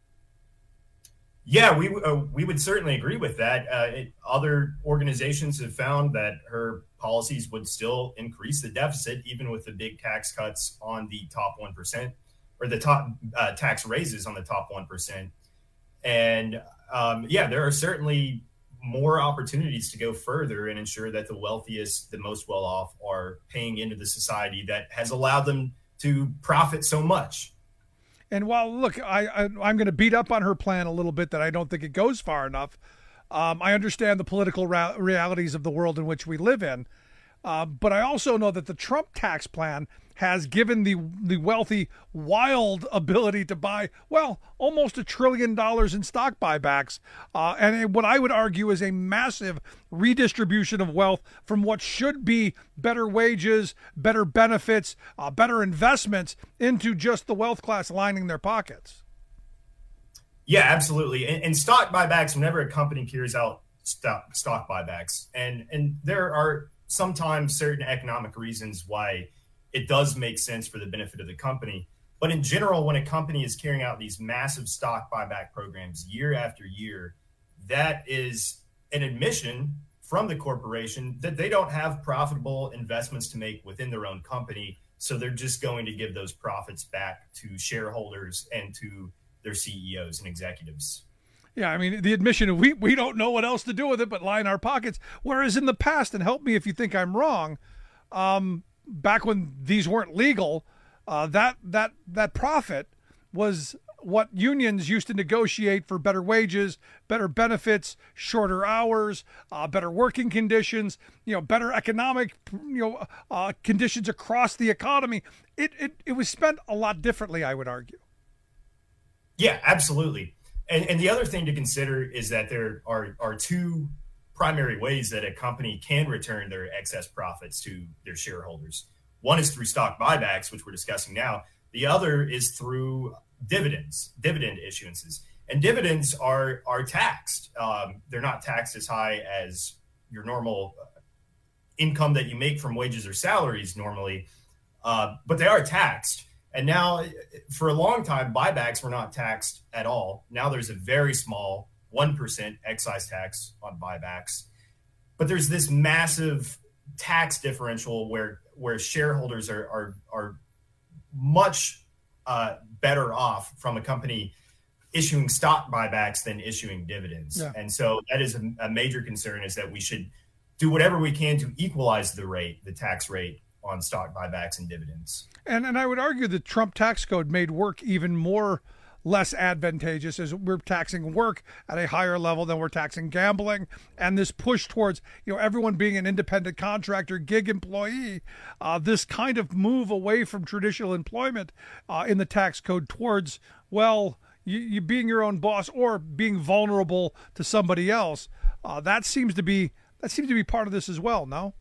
Yeah, we uh, we would certainly agree with that. Uh, it, other organizations have found that her policies would still increase the deficit, even with the big tax cuts on the top one percent, or the top uh, tax raises on the top one percent. And um, yeah, there are certainly more opportunities to go further and ensure that the wealthiest, the most well-off, are paying into the society that has allowed them to profit so much. And while, look, I, I, I'm going to beat up on her plan a little bit, that I don't think it goes far enough. Um, I understand the political ra- realities of the world in which we live in. Uh, but I also know that the Trump tax plan has given the the wealthy wild ability to buy, well, almost a trillion dollars in stock buybacks. Uh, and what I would argue is a massive redistribution of wealth from what should be better wages, better benefits, uh, better investments into just the wealth class lining their pockets. Yeah, absolutely. And, and stock buybacks, whenever a company carries out stock, stock buybacks, and, and there are sometimes certain economic reasons why it does make sense for the benefit of the company. But in general, when a company is carrying out these massive stock buyback programs year after year, that is an admission from the corporation that they don't have profitable investments to make within their own company. So they're just going to give those profits back to shareholders and to their C E Os and executives. Yeah, I mean, the admission of we, we don't know what else to do with it but line our pockets. Whereas in the past, and help me if you think I'm wrong, um, back when these weren't legal, uh, that that that profit was what unions used to negotiate for better wages, better benefits, shorter hours, uh, better working conditions, you know, better economic, you know, uh, conditions across the economy. It, it it was spent a lot differently, I would argue. Yeah, absolutely. And, and the other thing to consider is that there are, are two primary ways that a company can return their excess profits to their shareholders. One is through stock buybacks, which we're discussing now. The other is through dividends, dividend issuances. And dividends are are taxed. Um, they're not taxed as high as your normal income that you make from wages or salaries normally, uh, but they are taxed. And now, for a long time, buybacks were not taxed at all. Now there's a very small one percent excise tax on buybacks. But there's this massive tax differential where where shareholders are are, are much uh, better off from a company issuing stock buybacks than issuing dividends. Yeah. And so that is a, a major concern, is that we should do whatever we can to equalize the rate, the tax rate on stock buybacks and dividends. And and I would argue the Trump tax code made work even more less advantageous, as we're taxing work at a higher level than we're taxing gambling. And this push towards, you know, everyone being an independent contractor, gig employee, uh, this kind of move away from traditional employment uh, in the tax code towards, well, you, you being your own boss or being vulnerable to somebody else. Uh, that seems to be that seems to be part of this as well, no?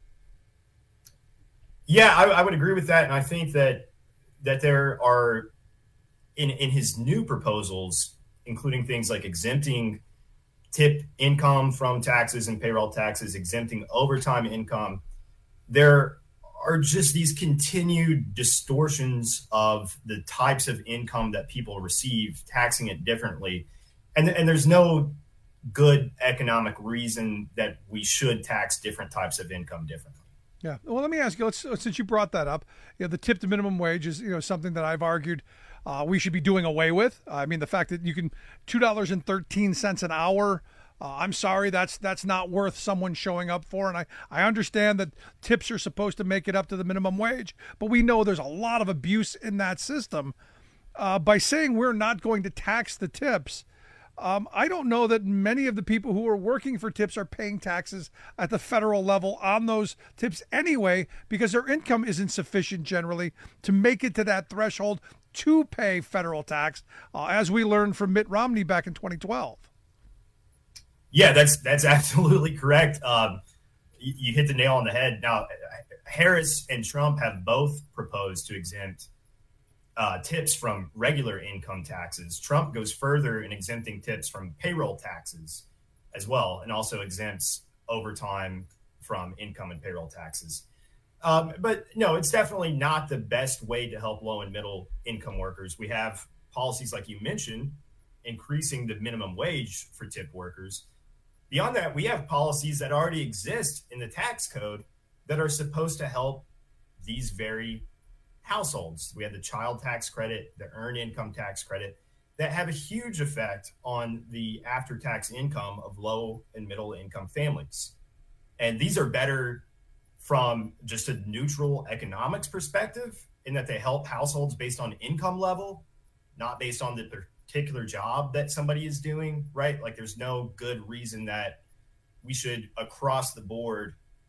Yeah, I, I would agree with that. And I think that that there are, in, in his new proposals, including things like exempting tip income from taxes and payroll taxes, exempting overtime income, there are just these continued distortions of the types of income that people receive, taxing it differently. And, and there's no good economic reason that we should tax different types of income differently. Yeah. Well, let me ask you, let's, since you brought that up, you know, the tip to minimum wage is, you know, something that I've argued uh, we should be doing away with. I mean, the fact that you can two dollars and thirteen cents an hour, uh, I'm sorry, that's that's not worth someone showing up for. And I, I understand that tips are supposed to make it up to the minimum wage, but we know there's a lot of abuse in that system. Uh, by saying we're not going to tax the tips, Um, I don't know that many of the people who are working for tips are paying taxes at the federal level on those tips anyway, because their income isn't sufficient generally to make it to that threshold to pay federal tax, uh, as we learned from Mitt Romney back in twenty twelve. Yeah, that's that's absolutely correct. Um, you, you hit the nail on the head. Now, Harris and Trump have both proposed to exempt uh, tips from regular income taxes. Trump goes further in exempting tips from payroll taxes as well, and also exempts overtime from income and payroll taxes. Um, but no, it's definitely not the best way to help low and middle income workers. We have policies, like you mentioned, increasing the minimum wage for tip workers. Beyond that, we have policies that already exist in the tax code that are supposed to help these very households. We have the child tax credit, the earned income tax credit, that have a huge effect on the after-tax income of low and middle income families. And these are better from just a neutral economics perspective, in that they help households based on income level, not based on the particular job that somebody is doing, right? Like, there's no good reason that we should, across the board,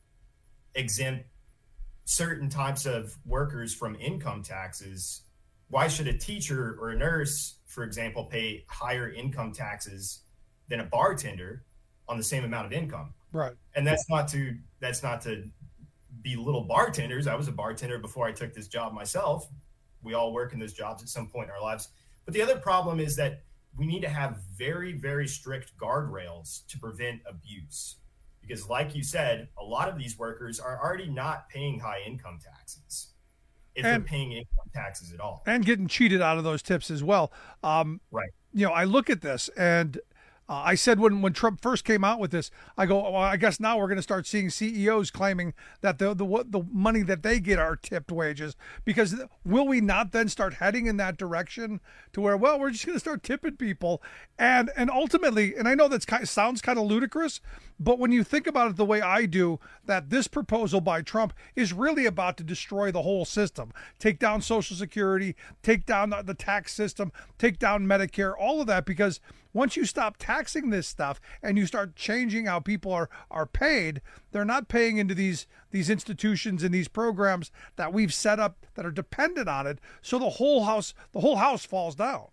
exempt certain types of workers from income taxes. Why should a teacher or a nurse, for example, pay higher income taxes than a bartender on the same amount of income? Right. And that's not to that's not to belittle bartenders. I was a bartender before I took this job myself. We all work in those jobs at some point in our lives. But the other problem is that we need to have very, very strict guardrails to prevent abuse. Because like you said, a lot of these workers are already not paying high income taxes, if And- they're paying income taxes at all. And getting cheated out of those tips as well. Um, right. You know, I look at this and uh, I said when, when Trump first came out with this, I go, well, I guess now we're going to start seeing C E Os claiming that the, the what the money that they get are tipped wages. Because will we not then start heading in that direction to where, well, we're just going to start tipping people, and and ultimately, and I know that kind of sounds kind of ludicrous, but when you think about it the way I do, that this proposal by Trump is really about to destroy the whole system, take down Social Security, take down the tax system, take down Medicare, all of that, because once you stop taxing this stuff and you start changing how people are, are paid, they're not paying into these these institutions and these programs that we've set up that are dependent on it. So the whole house the whole house falls down.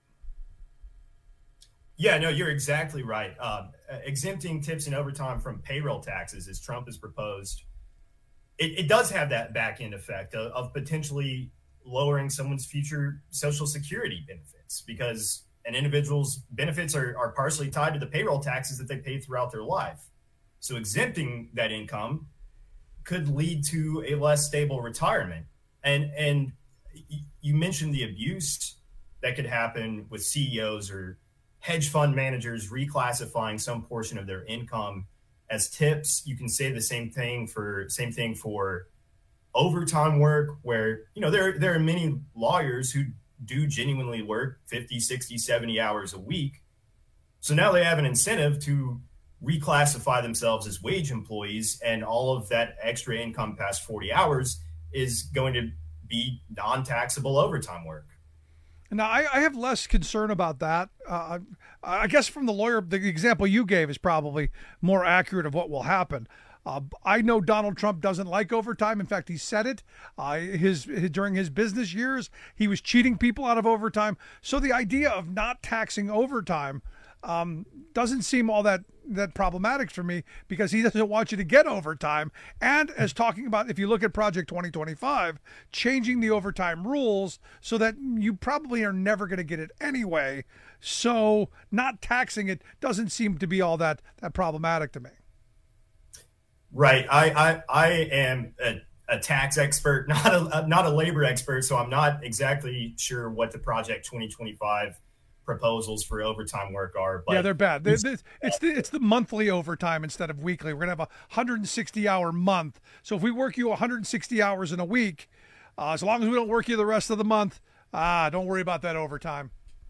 Yeah, no, you're exactly right. Um, exempting tips and overtime from payroll taxes, as Trump has proposed, it, it does have that back end effect of, of potentially lowering someone's future Social Security benefits, because an individual's benefits are, are partially tied to the payroll taxes that they pay throughout their life. So exempting that income could lead to a less stable retirement. And and you mentioned the abuse that could happen with C E Os or hedge fund managers reclassifying some portion of their income as tips. You can say the same thing for same thing for overtime work, where, you know, there there are many lawyers who do genuinely work fifty, sixty, seventy hours a week. So now they have an incentive to reclassify themselves as wage employees, and all of that extra income past forty hours is going to be non-taxable overtime work. Now, I, I have less concern about that. Uh, I guess from the lawyer, the example you gave is probably more accurate of what will happen. Uh, I know Donald Trump doesn't like overtime. In fact, he said it. Uh, his, his during his business years, he was cheating people out of overtime. So the idea of not taxing overtime um, doesn't seem all that that problematic for me, because he doesn't want you to get overtime. And as talking about, if you look at Project twenty twenty-five, changing the overtime rules so that you probably are never going to get it anyway. So not taxing it doesn't seem to be all that that problematic to me. Right. I I, I am a, a tax expert, not a not a labor expert, so I'm not exactly sure what the Project twenty twenty-five proposals for overtime work are. But yeah, they're bad. It's, it's, it's the it's the monthly overtime instead of weekly. We're gonna have a one hundred sixty hour month. So if we work you one hundred sixty hours in a week, uh, as long as we don't work you the rest of the month, ah, don't worry about that overtime.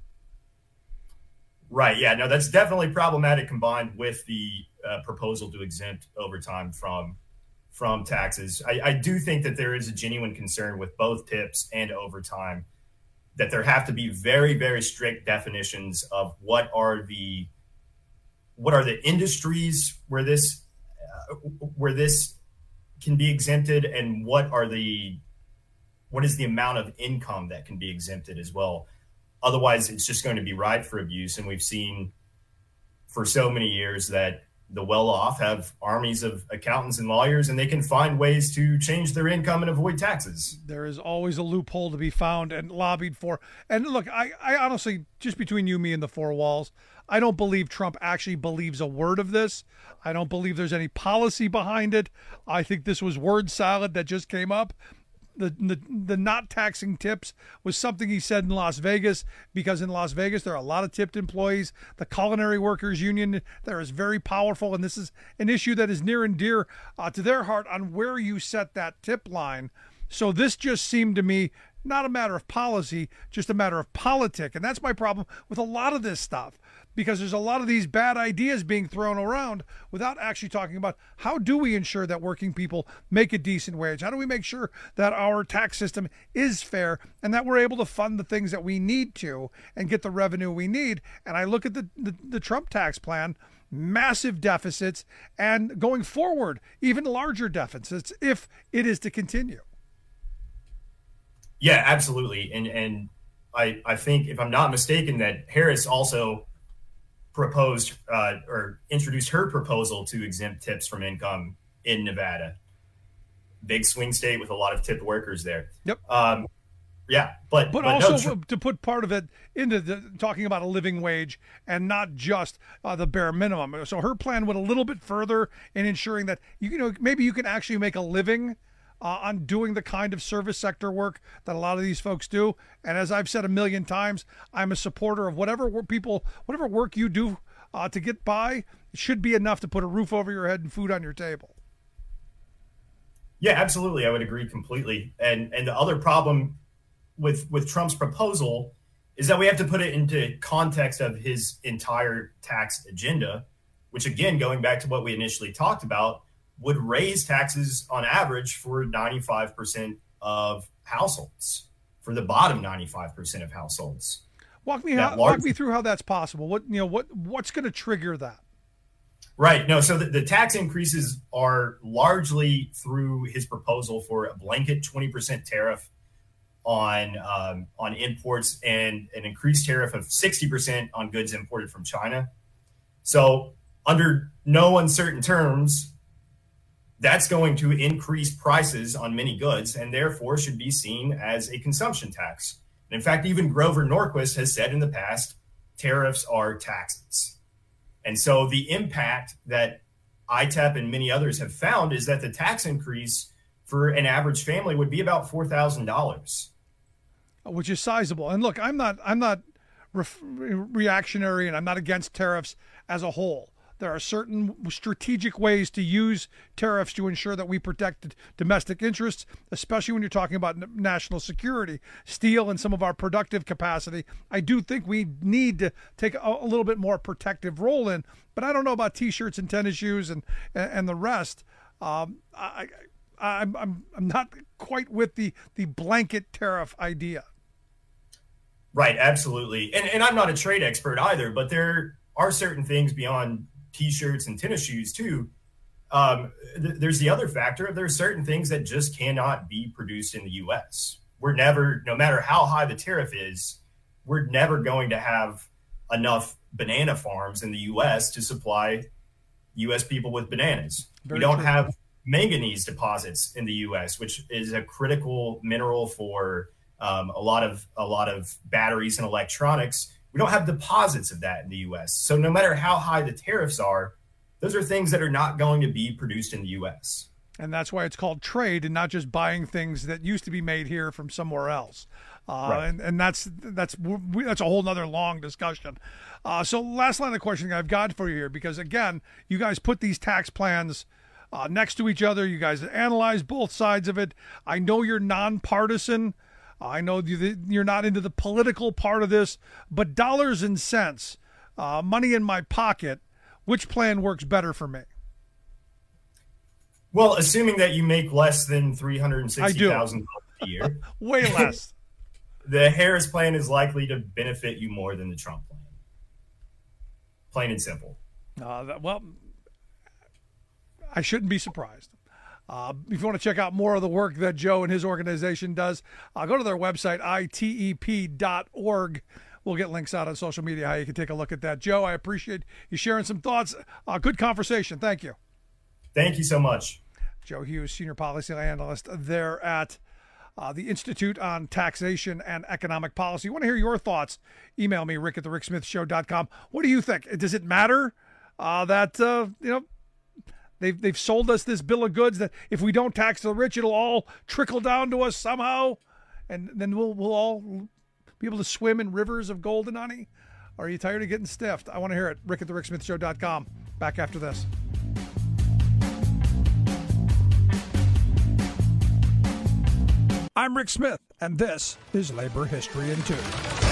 Right. Yeah. No, that's definitely problematic, combined with the uh, proposal to exempt overtime from from taxes. I, I do think that there is a genuine concern with both tips and overtime, that there have to be very, very strict definitions of what are the what are the industries where this uh, where this can be exempted, and what are the what is the amount of income that can be exempted as well. Otherwise, it's just going to be ripe for abuse. And we've seen for so many years that the well-off have armies of accountants and lawyers, and they can find ways to change their income and avoid taxes. There is always a loophole to be found and lobbied for. And look, I, I honestly, just between you, me, and the four walls, I don't believe Trump actually believes a word of this. I don't believe there's any policy behind it. I think this was word salad that just came up. The, the the not taxing tips was something he said in Las Vegas, because in Las Vegas there are a lot of tipped employees. The Culinary Workers Union there is very powerful, and this is an issue that is near and dear uh, to their heart on where you set that tip line. So this just seemed to me not a matter of policy, just a matter of politic. And that's my problem with a lot of this stuff, because there's a lot of these bad ideas being thrown around without actually talking about how do we ensure that working people make a decent wage? How do we make sure that our tax system is fair and that we're able to fund the things that we need to and get the revenue we need? And I look at the, the, the Trump tax plan, massive deficits, and going forward, even larger deficits if it is to continue. Yeah, absolutely. And and I, I think, if I'm not mistaken, that Harris also proposed uh, or introduced her proposal to exempt tips from income in Nevada. Big swing state with a lot of tipped workers there. Yep. Um, yeah, but but, but also no, tr- to put part of it into the, talking about a living wage and not just uh, the bare minimum. So her plan went a little bit further in ensuring that you, you know maybe you can actually make a living Uh, on doing the kind of service sector work that a lot of these folks do. And as I've said a million times, I'm a supporter of whatever work people, whatever work you do uh, to get by, it should be enough to put a roof over your head and food on your table. Yeah, absolutely. I would agree completely. And and the other problem with with Trump's proposal is that we have to put it into context of his entire tax agenda, which, again, going back to what we initially talked about, would raise taxes on average for ninety-five percent of households, for the bottom ninety-five percent of households. Walk me how, walk me through how that's possible. What you know what what's going to trigger that? Right. No, so the, the tax increases are largely through his proposal for a blanket twenty percent tariff on um, on imports and an increased tariff of sixty percent on goods imported from China. So under no uncertain terms, that's going to increase prices on many goods and therefore should be seen as a consumption tax. And in fact, even Grover Norquist has said in the past, tariffs are taxes. And so the impact that I T A P and many others have found is that the tax increase for an average family would be about four thousand dollars. Which is sizable. And look, I'm not I'm not re- reactionary, and I'm not against tariffs as a whole. There are certain strategic ways to use tariffs to ensure that we protect domestic interests, especially when you're talking about national security, steel, and some of our productive capacity. I do think we need to take a, a little bit more protective role in, but I don't know about T-shirts and tennis shoes and and, and the rest. Um, I, I, I'm I'm I'm not quite with the the blanket tariff idea. Right, absolutely, and and I'm not a trade expert either, but there are certain things beyond T-shirts and tennis shoes too. Um, th- there's the other factor. There are certain things that just cannot be produced in the U S. We're never, no matter how high the tariff is, we're never going to have enough banana farms in the U S to supply U S people with bananas. Very we don't true. have manganese deposits in the U S, which is a critical mineral for um, a lot of a lot of batteries and electronics. We don't have deposits of that in the U S. So no matter how high the tariffs are, those are things that are not going to be produced in the U S. And that's why it's called trade and not just buying things that used to be made here from somewhere else. Uh, right. and, and that's that's that's a whole nother long discussion. Uh, so last line of questioning I've got for you here, because, again, you guys put these tax plans uh, next to each other. You guys analyze both sides of it. I know you're nonpartisan. I know you're not into the political part of this, but dollars and cents, uh, money in my pocket, which plan works better for me? Well, assuming that you make less than three hundred sixty thousand dollars a year. Way less. The Harris plan is likely to benefit you more than the Trump plan. Plain and simple. Uh, that, well, I shouldn't be surprised. Uh, if you want to check out more of the work that Joe and his organization does, uh, go to their website, I T E P dot org, we'll get links out on social media how you can take a look at that. Joe, I appreciate you sharing some thoughts. Uh, good conversation. Thank you. Thank you so much. Joe Hughes, Senior Policy Analyst there at uh, the Institute on Taxation and Economic Policy. Want to hear your thoughts? Email me, rick at the rick smith show dot com. What do you think? Does it matter uh, that, uh, you know, they've, they've sold us this bill of goods that if we don't tax the rich, it'll all trickle down to us somehow, and then we'll, we'll all be able to swim in rivers of gold and honey? Or are you tired of getting stiffed? I want to hear it. rick at the rick smith show dot com. Back after this. I'm Rick Smith, and this is Labor History in Two.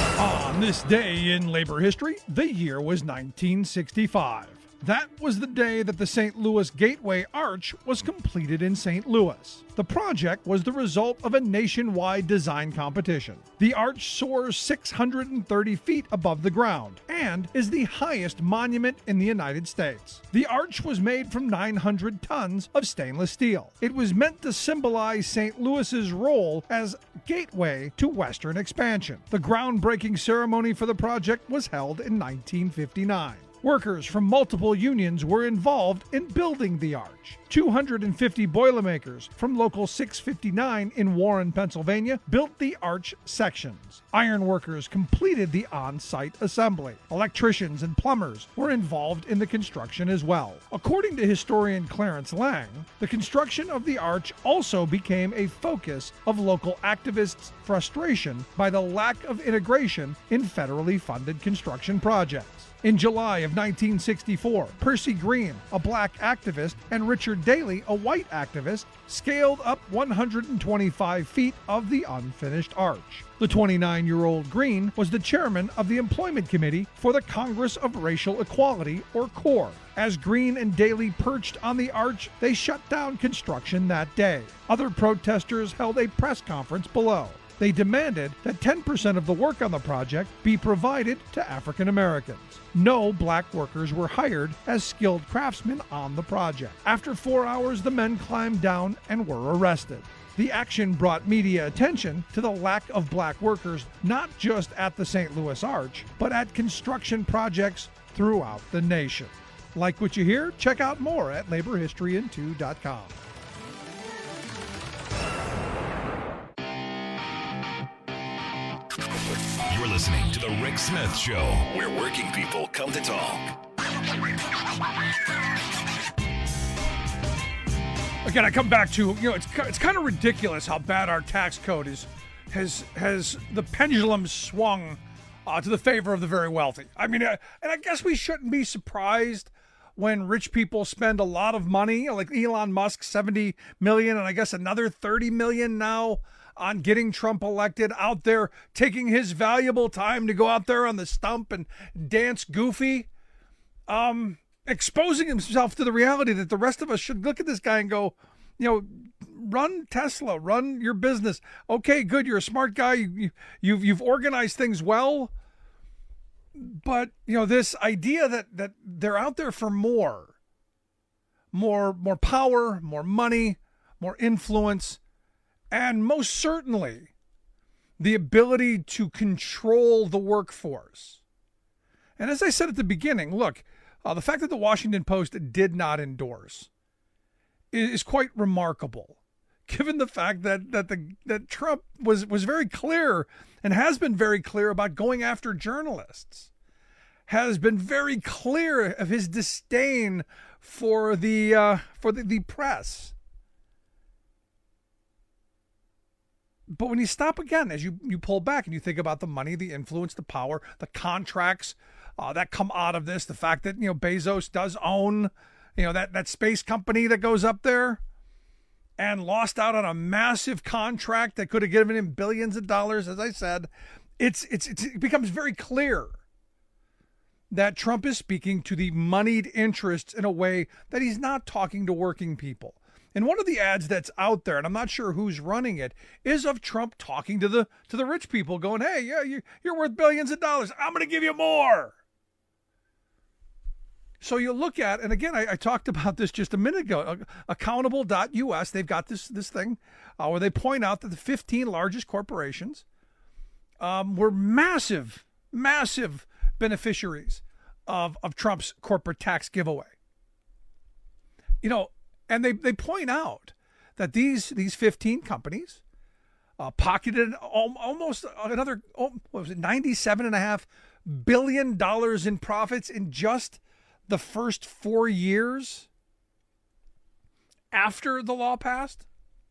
On this day in labor history, the year was nineteen sixty-five. That was the day that the Saint Louis Gateway Arch was completed in Saint Louis. The project was the result of a nationwide design competition. The arch soars six hundred thirty feet above the ground and is the highest monument in the United States. The arch was made from nine hundred tons of stainless steel. It was meant to symbolize Saint Louis's role as gateway to Western expansion. The groundbreaking ceremony for the project was held in nineteen fifty-nine. Workers from multiple unions were involved in building the arch. two hundred fifty Boilermakers from Local six fifty-nine in Warren, Pennsylvania, built the arch sections. Iron workers completed the on-site assembly. Electricians and plumbers were involved in the construction as well. According to historian Clarence Lang, the construction of the arch also became a focus of local activists' frustration by the lack of integration in federally funded construction projects. In July of nineteen sixty-four, Percy Green, a black activist, and Richard Daley, a white activist, scaled up one hundred twenty-five feet of the unfinished arch. The twenty-nine-year-old Green was the chairman of the Employment Committee for the Congress of Racial Equality, or CORE. As Green and Daley perched on the arch, they shut down construction that day. Other protesters held a press conference below. They demanded that ten percent of the work on the project be provided to African Americans. No black workers were hired as skilled craftsmen on the project. After four hours, the men climbed down and were arrested. The action brought media attention to the lack of black workers, not just at the Saint Louis Arch, but at construction projects throughout the nation. Like what you hear? Check out more at labor history in two dot com. You're listening to The Rick Smith Show, where working people come to talk. Again, I come back to, you know, it's it's kind of ridiculous how bad our tax code is, has has the pendulum swung uh, to the favor of the very wealthy. I mean, uh, and I guess we shouldn't be surprised when rich people spend a lot of money, like Elon Musk, seventy million dollars, and I guess another thirty million dollars now on getting Trump elected, out there taking his valuable time to go out there on the stump and dance goofy, um, exposing himself to the reality that the rest of us should look at this guy and go, you know, run Tesla, run your business. Okay, good. You're a smart guy. You, you, you've, you've organized things well. But, you know, this idea that, that they're out there for more, more, more power, more money, more influence, and most certainly the ability to control the workforce. And as I said at the beginning, look, uh, the fact that the Washington Post did not endorse is quite remarkable, given the fact that that the that Trump was was very clear and has been very clear about going after journalists, has been very clear of his disdain for the uh, for the, the press. But when you stop again, as you, you pull back and you think about the money, the influence, the power, the contracts uh, that come out of this, the fact that, you know, Bezos does own, you know, that, that space company that goes up there and lost out on a massive contract that could have given him billions of dollars, as I said, it's, it's, it's it becomes very clear that Trump is speaking to the moneyed interests in a way that he's not talking to working people. And one of the ads that's out there, and I'm not sure who's running it, is of Trump talking to the to the rich people, going, hey, yeah, you, you're worth billions of dollars. I'm going to give you more. So you look at, and again, I, I talked about this just a minute ago, accountable dot U S, they've got this, this thing uh, where they point out that the fifteen largest corporations um, were massive massive beneficiaries of, of Trump's corporate tax giveaway. You know, and they, they point out that these these fifteen companies uh, pocketed al- almost another, oh, what was it, ninety-seven point five billion dollars in profits in just the first four years after the law passed.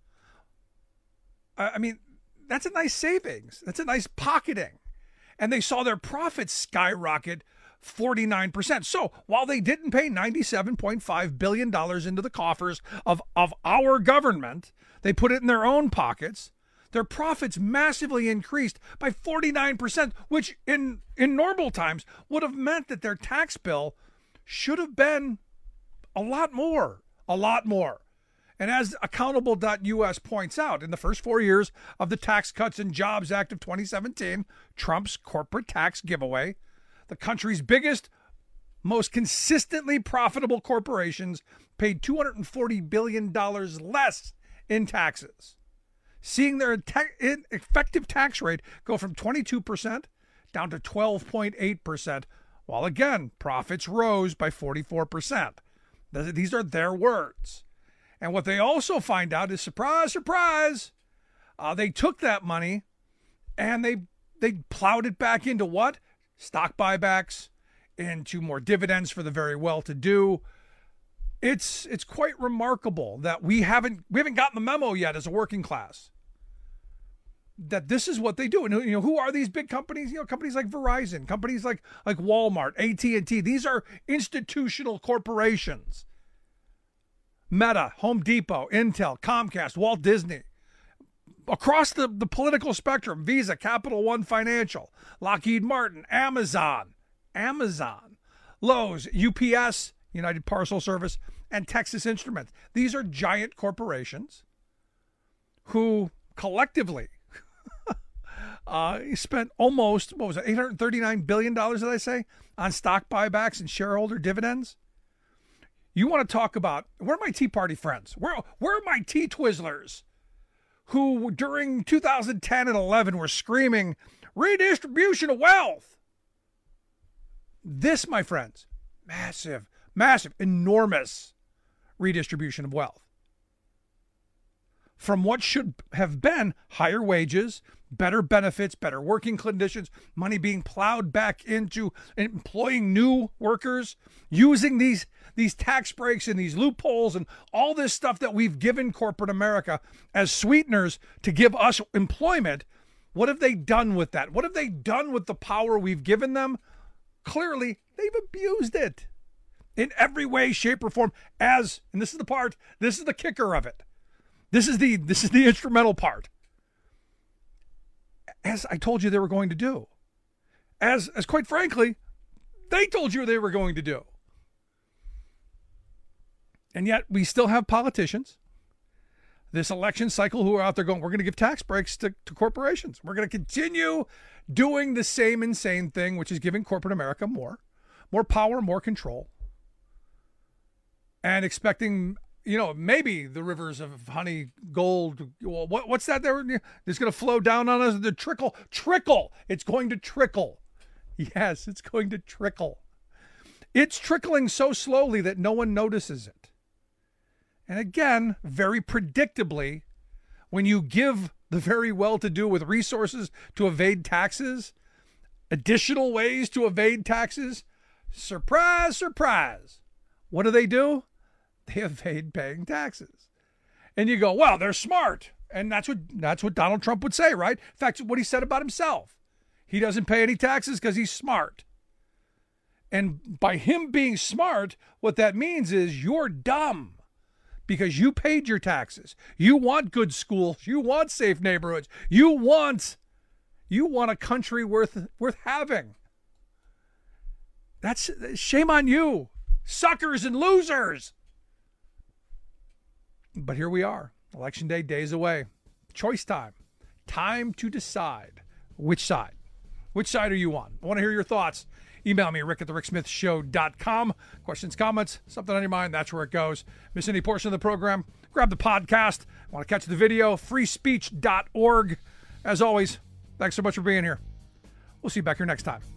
I mean, that's a nice savings. That's a nice pocketing. And they saw their profits skyrocket forty-nine percent. So while they didn't pay ninety-seven point five billion dollars into the coffers of, of our government, they put it in their own pockets. Their profits massively increased by forty-nine percent, which in, in normal times would have meant that their tax bill should have been a lot more, a lot more. And as accountable dot U S points out, in the first four years of the Tax Cuts and Jobs Act of twenty seventeen, Trump's corporate tax giveaway, the country's biggest, most consistently profitable corporations paid two hundred forty billion dollars less in taxes, seeing their ta- effective tax rate go from twenty-two percent down to twelve point eight percent, while again, profits rose by forty-four percent. These are their words. And what they also find out is, surprise, surprise, uh, they took that money and they they plowed it back into what? Stock buybacks, into more dividends for the very well-to-do. It's it's quite remarkable that we haven't we haven't gotten the memo yet as a working class that this is what they do. And you know, who are these big companies? You know, companies like Verizon, companies like like Walmart, A T and T. These are institutional corporations. Meta, Home Depot, Intel, Comcast, Walt Disney. Across the, the political spectrum, Visa, Capital One Financial, Lockheed Martin, Amazon, Amazon, Lowe's, U P S, United Parcel Service, and Texas Instruments. These are giant corporations who collectively uh, spent almost, what was it, eight hundred thirty-nine billion dollars, did I say, on stock buybacks and shareholder dividends? You want to talk about, where are my Tea Party friends? Where, where are my Tea Twizzlers who during two thousand ten and eleven were screaming, redistribution of wealth? This, my friends, massive, massive, enormous redistribution of wealth. From what should have been higher wages, better benefits, better working conditions, money being plowed back into employing new workers, using these, these tax breaks and these loopholes and all this stuff that we've given corporate America as sweeteners to give us employment. What have they done with that? What have they done with the power we've given them? Clearly, they've abused it in every way, shape, or form. As, and this is the part, this is the kicker of it. This is the this is the instrumental part. As I told you they were going to do. As as quite frankly, they told you they were going to do. And yet we still have politicians this election cycle who are out there going, we're going to give tax breaks to, to corporations. We're going to continue doing the same insane thing, which is giving corporate America more, more power, more control. And expecting, you know, maybe the rivers of honey, gold, well, what, what's that there? It's going to flow down on us, the trickle, trickle. It's going to trickle. Yes, it's going to trickle. It's trickling so slowly that no one notices it. And again, very predictably, when you give the very well-to-do with resources to evade taxes, additional ways to evade taxes, surprise, surprise, what do they do? They evade paying taxes. And you go, well, they're smart. And that's what that's what Donald Trump would say, right? In fact, what he said about himself. He doesn't pay any taxes because he's smart. And by him being smart, what that means is you're dumb because you paid your taxes. You want good schools. You want safe neighborhoods. You want you want a country worth worth having. That's shame on you, suckers and losers. But here we are, election day, days away. Choice time. Time to decide which side. Which side are you on? I want to hear your thoughts. Email me, rick at the rick smith show dot com. Questions, comments, something on your mind, that's where it goes. Miss any portion of the program, grab the podcast. Want to catch the video, free speech dot org. As always, thanks so much for being here. We'll see you back here next time.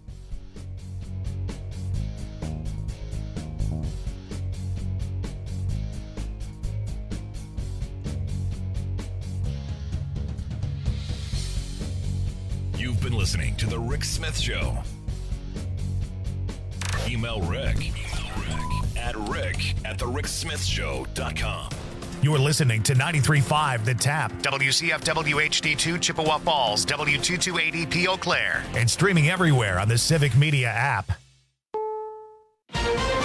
You've been listening to The Rick Smith Show. Email Rick, Email Rick at rick at the rick smith show dot com. You're listening to ninety-three point five The Tap. W C F W H D two Chippewa Falls, W two two eighty P Eau Claire. And streaming everywhere on the Civic Media app.